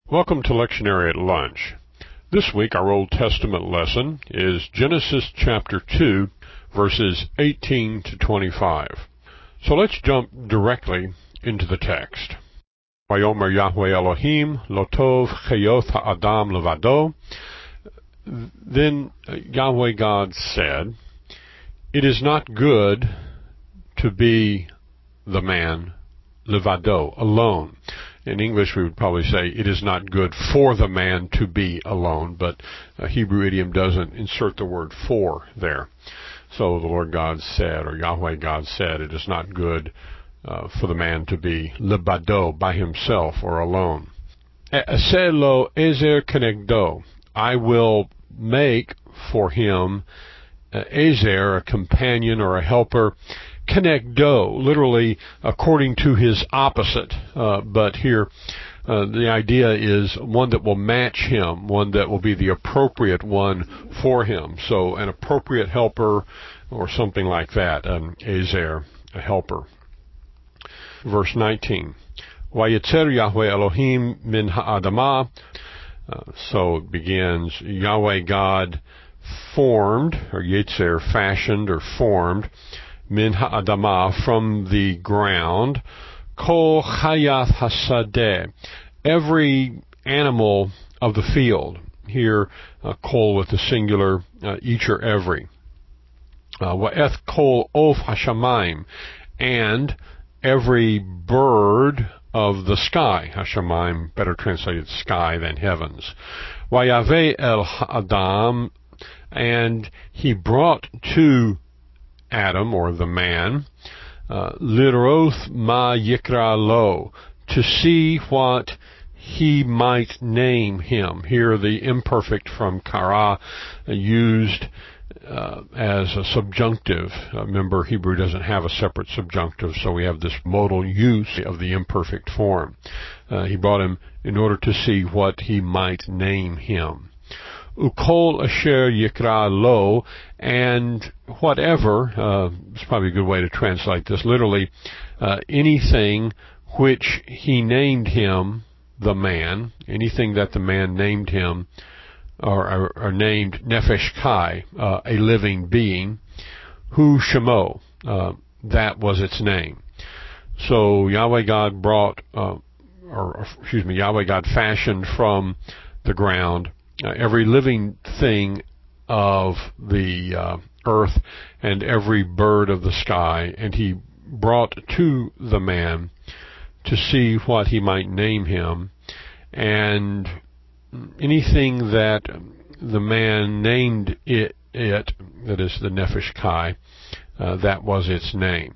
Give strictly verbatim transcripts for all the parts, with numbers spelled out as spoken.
Welcome to Lectionary at Lunch. This week our Old Testament lesson is Genesis chapter two, verses eighteen to twenty-five. So let's jump directly into the text. Vayomer Yahweh Elohim lo tov chayot ha'adam levado. Then Yahweh God said, "It is not good to be the man levado, alone." In English we would probably say, "It is not good for the man to be alone," but a Hebrew idiom doesn't insert the word "for" there. So the Lord God said, or Yahweh God said, it is not good uh, for the man to be levado, by himself or alone. E'aseh lo ezer kenegdo. I will make for him uh, ezer, a companion or a helper, kenegdo, literally according to his opposite, uh, but here uh, the idea is one that will match him, one that will be the appropriate one for him. So an appropriate helper or something like that, an ezer, a helper. Verse nineteen, Vayetzer Yahweh Elohim min ha'adamah. Uh, so it begins, Yahweh God formed, or Yetzer fashioned or formed, min ha'adamah, from the ground, kol chayat hasadeh, every animal of the field. Here, uh, kol with the singular, uh, each or every. Wa'eth kol of hashamayim, and every bird of the sky. Hashamayim, better translated sky than heavens. Vayaveh el ha'adam, and he brought to Adam, or the man, uh, liroth ma yikra lo, to see what he might name him. Here the imperfect from kara uh, used uh, as a subjunctive. Uh, remember, Hebrew doesn't have a separate subjunctive, so we have this modal use of the imperfect form. Uh, he brought him in order to see what he might name him. Ukol asher yikra lo, and whatever, uh, it's probably a good way to translate this, literally, uh, anything which he named him, the man, anything that the man named him, or, or, or named Nefesh Kai, uh, a living being, Hu Shemo, uh, that was its name. So Yahweh God brought, uh, or excuse me, Yahweh God fashioned from the ground Uh, every living thing of the uh, earth and every bird of the sky, and he brought to the man to see what he might name him, and anything that the man named it, it that is the Nefesh Kai, uh, that was its name.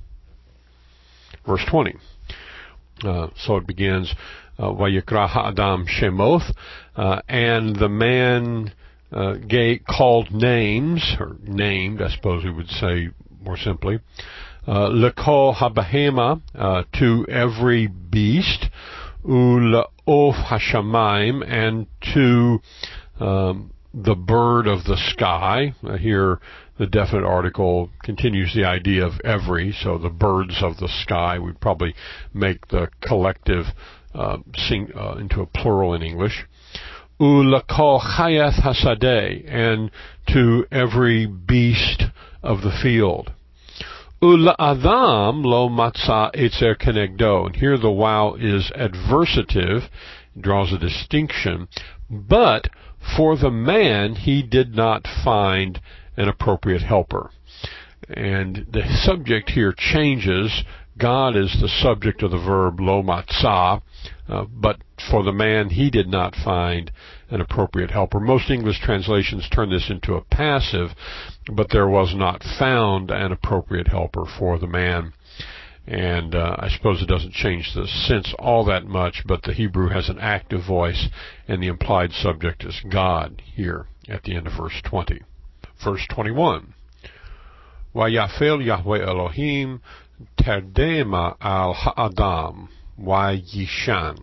Verse twenty. Uh, so it begins, Vayikra ha'adam shemoth, uh, and the man uh, gave, called names, or named, I suppose we would say more simply, uh, lekol habahema, uh, to every beast, u'la'of hashamayim, and to um, the bird of the sky. Uh, here the definite article continues the idea of every, so the birds of the sky. We'd probably make the collective uh, sing, uh, into a plural in English. U'lakol chayath hasadeh, and to every beast of the field. U'la'adam lo matzah etzer kenegdo, and here the wow is adversative, draws a distinction, but for the man he did not find an appropriate helper. And the subject here changes. God is the subject of the verb lo matzah, uh, but for the man he did not find an appropriate helper. Most English translations turn this into a passive, but there was not found an appropriate helper for the man. And uh, I suppose it doesn't change the sense all that much, but the Hebrew has an active voice, and the implied subject is God here at the end of verse twenty. Verse twenty-one, Vayafel Yahweh Elohim terdema al ha'adam vayishan.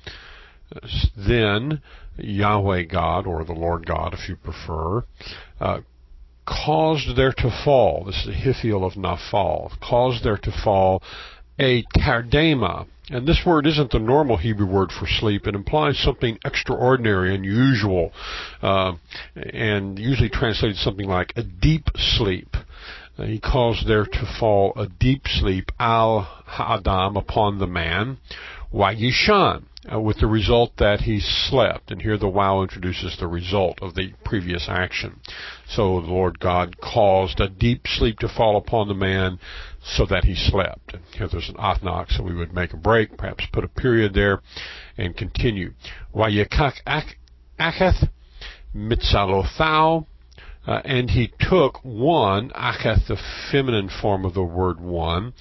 Then Yahweh God, or the Lord God if you prefer, uh, caused there to fall, this is the Hithiel of Naphal, caused there to fall a tardema. And this word isn't the normal Hebrew word for sleep. It implies something extraordinary, unusual, uh, and usually translated something like a deep sleep. Uh, he calls there to fall a deep sleep, al ha'adam, upon the man, wayishan, uh, with the result that he slept. And here the wow introduces the result of the previous action. So the Lord God caused a deep sleep to fall upon the man so that he slept. And here there's an athnach, so we would make a break, perhaps put a period there, and continue. Wayikach acheth mitzalothau, Uh, and he took one, acheth, the feminine form of the word one,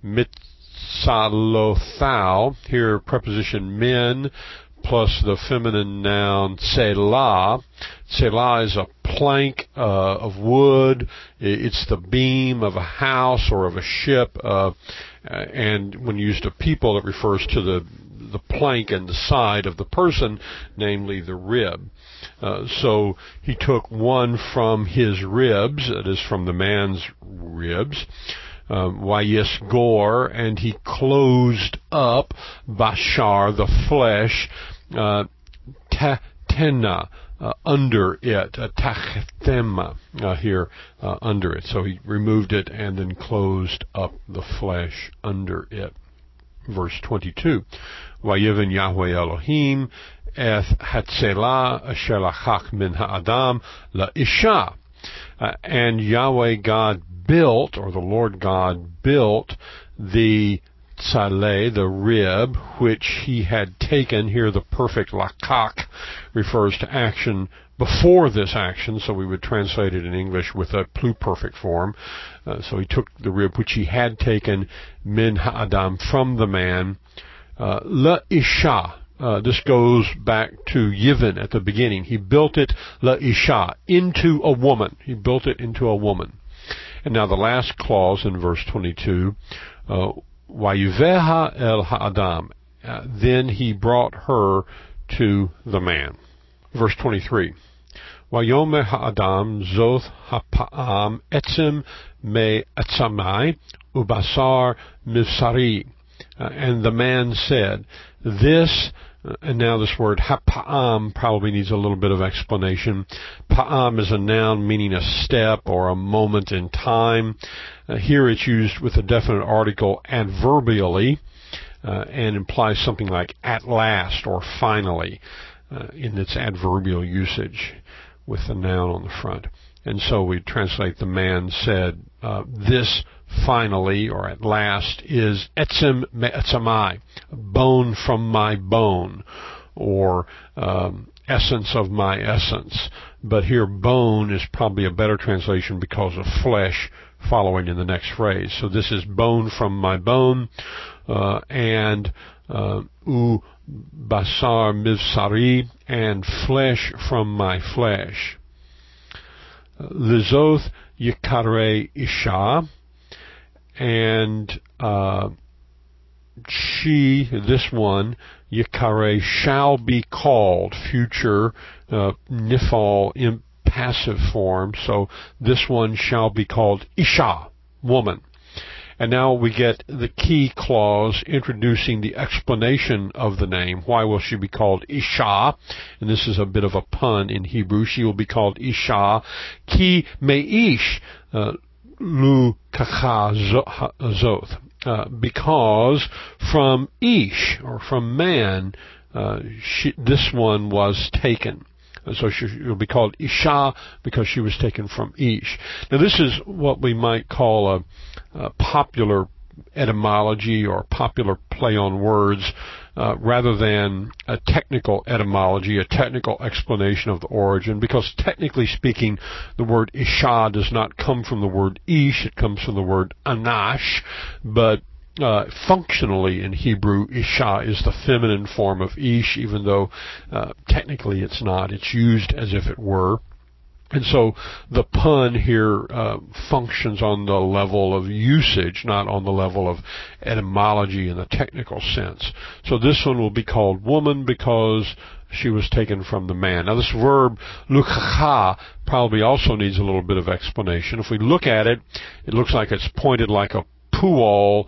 mitzalothau, here preposition min, plus the feminine noun selah. Selah is a plank uh, of wood. It's the beam of a house or of a ship, uh, and when used of people, it refers to the the plank and the side of the person, namely the rib. Uh, so he took one from his ribs, that is from the man's ribs, Wayis um, Gor, and he closed up Bashar, the flesh, uh, Tena, uh, under it, uh, Tachthema, uh, here, uh, under it. So he removed it and then closed up the flesh under it. Verse twenty-two, Vayiven Yahweh Elohim eth hatzelah asher lachach min ha'adam la'isha. Uh, and Yahweh God built, or the Lord God built, the tzaleh, the rib, which he had taken. Here the perfect lakach refers to action before this action, so we would translate it in English with a pluperfect form. Uh, so he took the rib which he had taken, min ha'adam, from the man, uh, la'isha. Uh, this goes back to Yivin at the beginning. He built it, la'isha, into a woman. He built it into a woman. And now the last clause in verse twenty-two, uh, Wayuveha el ha'adam. Uh, then he brought her to the man. Verse twenty-three. Wayomer ha'adam zoth ha'pa'am etzim me etzamai ubasar mivsari. Uh, and the man said, this, uh, and now this word ha'pa'am probably needs a little bit of explanation. Pa'am is a noun meaning a step or a moment in time. Uh, here it's used with a definite article adverbially, uh, and implies something like at last or finally, uh, in its adverbial usage with the noun on the front. And so we translate the man said, uh, this finally, or at last, is etzem me etzamai, bone from my bone, or um, essence of my essence. But here bone is probably a better translation because of flesh following in the next phrase. So this is bone from my bone, uh, and uh, u basar mivsari, and flesh from my flesh. Lizoth yikare isha, and uh, she, this one, yikare, shall be called, future, uh, nifal, impassive form, so this one shall be called isha, woman. And now we get the key clause introducing the explanation of the name. Why will she be called Isha? And this is a bit of a pun in Hebrew. She will be called Isha. Ki meish lu kacha zoth. Uh, because from Ish, or from man, uh, she, this one was taken. And so she will be called Isha because she was taken from Ish. Now this is what we might call a, a popular etymology or popular play on words, uh, rather than a technical etymology, a technical explanation of the origin, because technically speaking, the word Isha does not come from the word Ish, it comes from the word Anash, but Uh, functionally in Hebrew, Isha is the feminine form of Ish, even though uh, technically it's not. It's used as if it were. And so the pun here uh, functions on the level of usage, not on the level of etymology in the technical sense. So this one will be called woman because she was taken from the man. Now this verb, lukacha, probably also needs a little bit of explanation. If we look at it, it looks like it's pointed like a puol,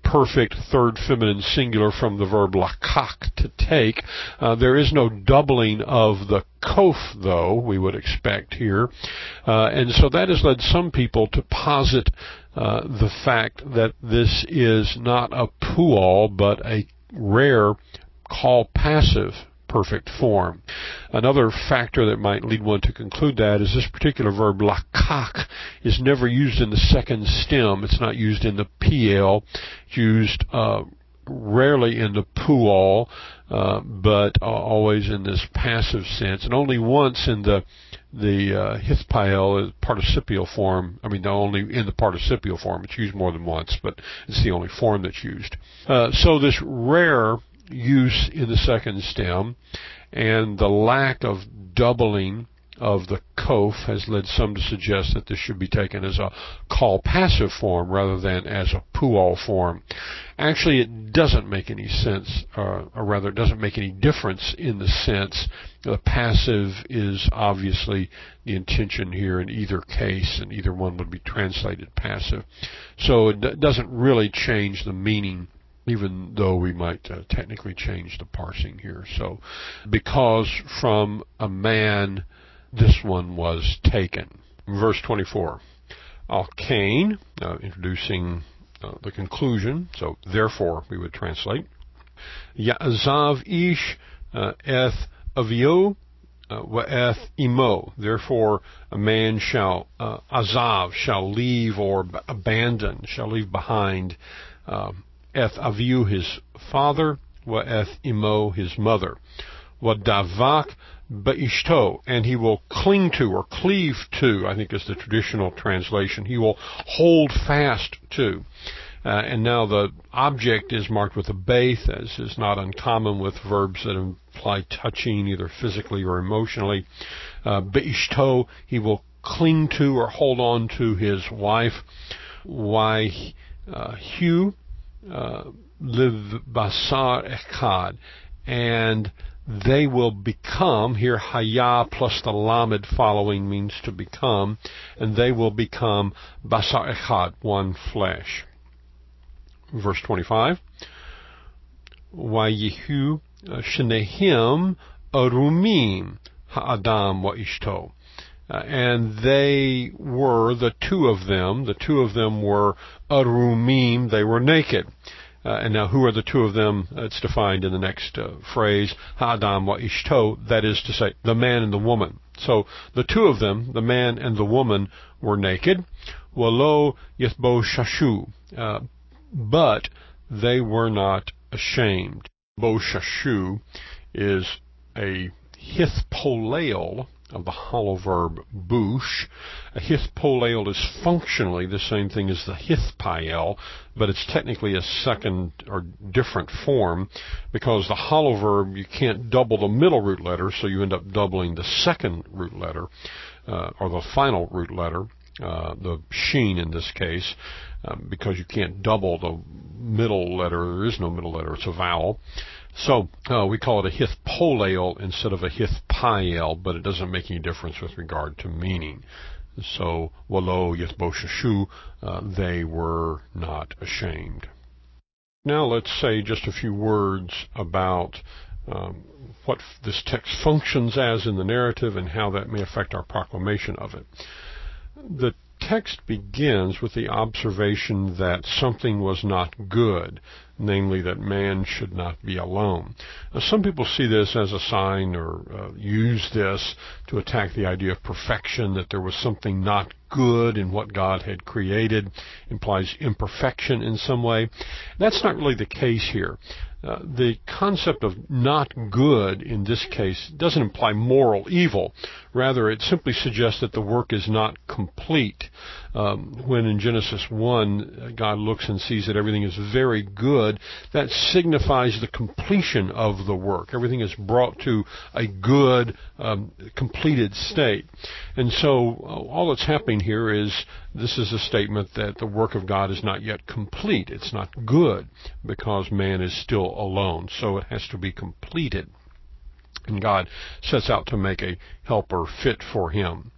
perfect third feminine singular from the verb lakak, to take. Uh, there is no doubling of the kof, though, we would expect here. Uh, and so that has led some people to posit uh, the fact that this is not a pual, but a rare call passive perfect form. Another factor that might lead one to conclude that is this particular verb lakak is never used in the second stem. It's not used in the piel. It's used uh, rarely in the pual, uh, but uh, always in this passive sense, and only once in the the uh, hithpael participial form. I mean, only in the participial form. It's used more than once, but it's the only form that's used. Uh, so this rare use in the second stem and the lack of doubling of the kof has led some to suggest that this should be taken as a call passive form rather than as a pual form. Actually, it doesn't make any sense, uh, or rather, it doesn't make any difference in the sense the passive is obviously the intention here in either case, and either one would be translated passive. So it d- doesn't really change the meaning, even though we might uh, technically change the parsing here. So, because from a man, this one was taken. Verse twenty-four. Al-Kain, uh, introducing uh, the conclusion, so therefore we would translate. Ya'azav ish uh, eth avio uh, wa'eth imo. Therefore a man shall, uh, azav, shall leave or b- abandon, shall leave behind, uh, eth aviu, his father, wa'eth imo, his mother. Wa'davak ba'ishto, and he will cling to or cleave to, I think is the traditional translation. He will hold fast to. Uh, and now the object is marked with a beith, as is not uncommon with verbs that imply touching either physically or emotionally. Uh, ba'ishto, he will cling to or hold on to his wife. Why, uh, hu, uh, liv basar echad, and they will become, here haya plus the lamed following means to become, and they will become basar echad, one flesh. Verse twenty-five, Vayihu shenehim arumim ha'adam wa'ishto. Uh, and they were, the two of them, the two of them were arumim, they were naked. Uh, and now, who are the two of them? It's defined in the next uh, phrase, ha'adam wa'ishto, that is to say, the man and the woman. So, the two of them, the man and the woman, were naked. Walo yithbo shashu, uh, but they were not ashamed. Bo shashu is a hithpoleo of the hollow verb bush. A hithpoleo is functionally the same thing as the hithpael, but it's technically a second or different form, because the hollow verb, you can't double the middle root letter, so you end up doubling the second root letter, uh, or the final root letter, uh, the sheen in this case, um, because you can't double the middle letter. There is no middle letter, it's a vowel. So uh, we call it a hithpoleo instead of a hithpael, but it doesn't make any difference with regard to meaning. So, walo yithboshashu, uh, they were not ashamed. Now let's say just a few words about um, what this text functions as in the narrative and how that may affect our proclamation of it. The text begins with the observation that something was not good, namely that man should not be alone. Now, some people see this as a sign, or uh, use this to attack the idea of perfection, that there was something not good in what God had created, implies imperfection in some way. That's not really the case here. Uh, the concept of not good in this case doesn't imply moral evil. Rather, it simply suggests that the work is not complete. Um, when in Genesis one, God looks and sees that everything is very good, that signifies the completion of the work. Everything is brought to a good, um, completed state. And so uh, all that's happening here is, this is a statement that the work of God is not yet complete. It's not good, because man is still alone. So it has to be completed. And God sets out to make a helper fit for him.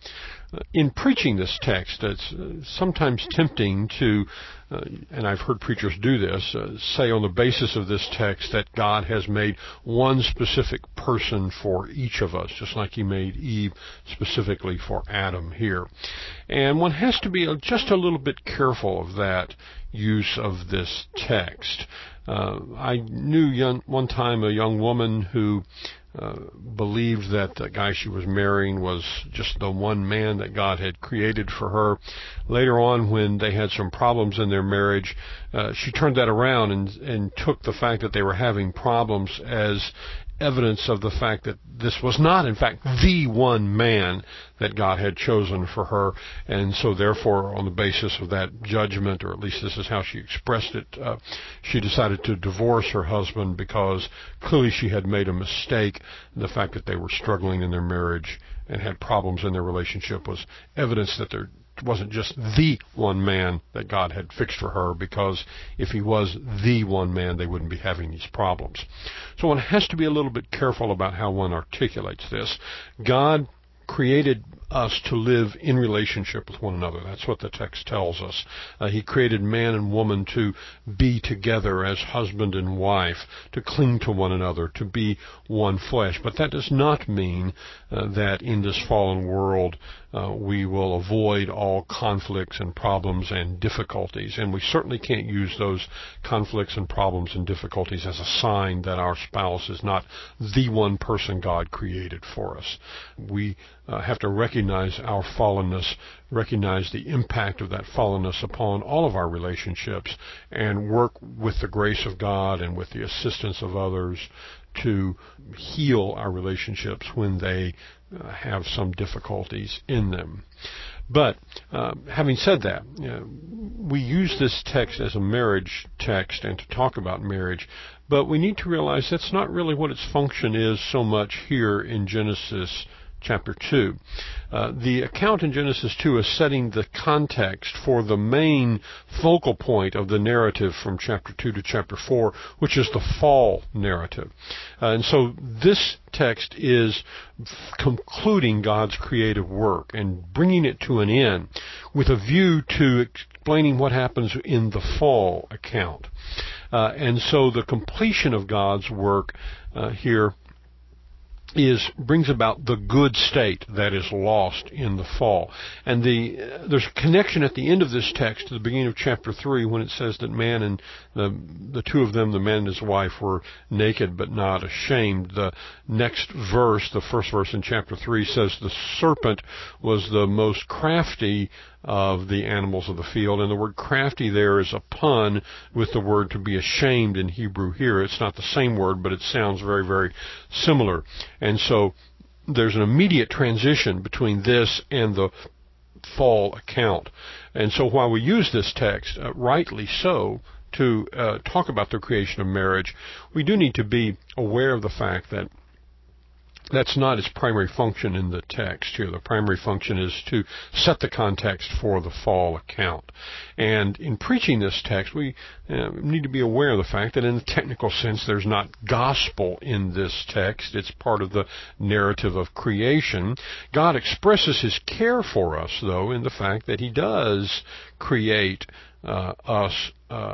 In preaching this text, it's sometimes tempting to, uh, and I've heard preachers do this, uh, say on the basis of this text that God has made one specific person for each of us, just like He made Eve specifically for Adam here. And one has to be just a little bit careful of that use of this text. Uh, I knew young, one time a young woman who Uh, believed that the guy she was marrying was just the one man that God had created for her. Later on, when they had some problems in their marriage, uh, she turned that around and, and took the fact that they were having problems as evidence of the fact that this was not, in fact, the one man that God had chosen for her. And so therefore, on the basis of that judgment, or at least this is how she expressed it, uh, she decided to divorce her husband because clearly she had made a mistake. The fact that they were struggling in their marriage and had problems in their relationship was evidence that there wasn't just the one man that God had fixed for her, because if He was the one man, they wouldn't be having these problems. So one has to be a little bit careful about how one articulates this. God created us to live in relationship with one another. That's what the text tells us. Uh, he created man and woman to be together as husband and wife, to cling to one another, to be one flesh. But that does not mean uh, that in this fallen world uh, we will avoid all conflicts and problems and difficulties. And we certainly can't use those conflicts and problems and difficulties as a sign that our spouse is not the one person God created for us. We uh, have to recognize Recognize our fallenness, recognize the impact of that fallenness upon all of our relationships, and work with the grace of God and with the assistance of others to heal our relationships when they uh, have some difficulties in them. But uh, having said that, you know, we use this text as a marriage text and to talk about marriage, but we need to realize that's not really what its function is so much here in Genesis chapter two. Uh, the account in Genesis two is setting the context for the main focal point of the narrative from chapter two to chapter four, which is the fall narrative. Uh, and so this text is f- concluding God's creative work and bringing it to an end with a view to explaining what happens in the fall account. Uh, and so the completion of God's work uh, here is brings about the good state that is lost in the fall. And the uh, there's a connection at the end of this text to the beginning of chapter three when it says that man and the the two of them, the man and his wife, were naked but not ashamed. The next verse, the first verse in chapter three, says the serpent was the most crafty of the animals of the field, and the word crafty there is a pun with the word to be ashamed in Hebrew here. It's not the same word, but it sounds very, very similar. And so there's an immediate transition between this and the fall account. And so while we use this text, uh, rightly so, to uh, talk about the creation of marriage, we do need to be aware of the fact that that's not its primary function in the text here. The primary function is to set the context for the fall account. And in preaching this text, we uh, need to be aware of the fact that in the technical sense, there's not gospel in this text. It's part of the narrative of creation. God expresses His care for us, though, in the fact that He does create uh, us uh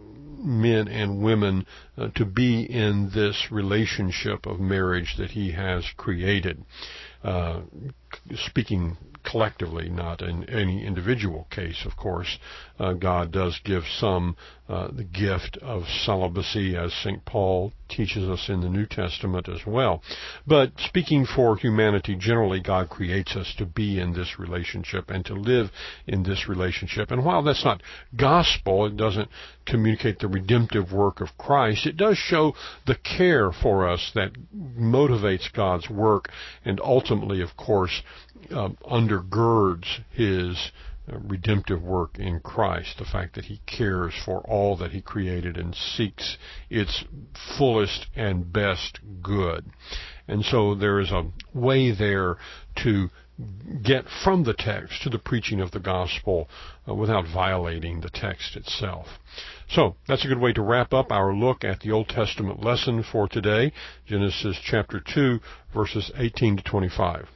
men and women uh, to be in this relationship of marriage that He has created. Uh, speaking collectively, not in any individual case, of course. Uh, God does give some uh, the gift of celibacy, as Saint Paul teaches us in the New Testament as well. But speaking for humanity generally, God creates us to be in this relationship and to live in this relationship. And while that's not gospel, it doesn't communicate the redemptive work of Christ, it does show the care for us that motivates God's work and ultimately, of course, uh, undergirds His uh, redemptive work in Christ, the fact that He cares for all that He created and seeks its fullest and best good. And so there is a way there to get from the text to the preaching of the gospel uh, without violating the text itself. So that's a good way to wrap up our look at the Old Testament lesson for today, Genesis chapter two, verses eighteen to twenty-five.